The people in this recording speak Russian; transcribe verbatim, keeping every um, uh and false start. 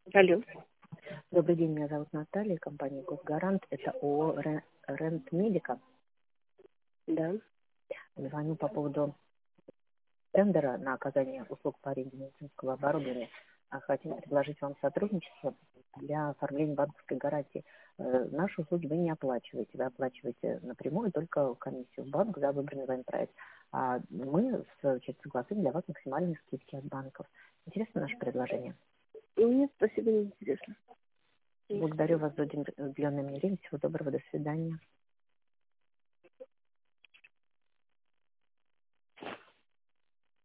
Алло. Добрый день, меня зовут Наталья, компания «Госгарант». Это ООО «Ре- Рент Медика». Да. Звоню по поводу тендера на оказание услуг по аренде медицинского оборудования. А Хотим предложить вам сотрудничество для оформления банковской гарантии. Э, Наши услуги вы не оплачиваете. Вы оплачиваете напрямую только комиссию в банк за выбранный вами проект. А мы, в свою очередь, согласуем для вас максимальные скидки от банков. Интересно наше предложение? Нет, спасибо, не интересно. Благодарю вас за уделенное мне время. Всего доброго, до свидания.